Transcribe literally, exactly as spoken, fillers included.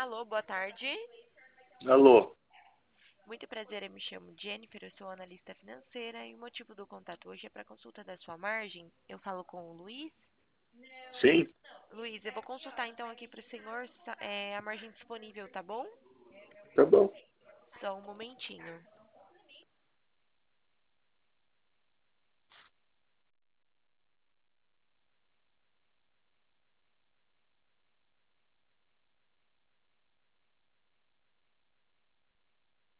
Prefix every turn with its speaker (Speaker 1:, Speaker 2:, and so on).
Speaker 1: Alô, boa tarde.
Speaker 2: Alô,
Speaker 1: Muito prazer, eu me chamo Jennifer, eu sou analista financeira e o motivo do contato hoje é para consulta da sua margem. Eu falo com o Luiz.
Speaker 2: sim,
Speaker 1: Luiz, eu vou consultar então aqui para o senhor sa- é, a margem disponível, tá bom?
Speaker 2: tá bom.
Speaker 1: Só um momentinho.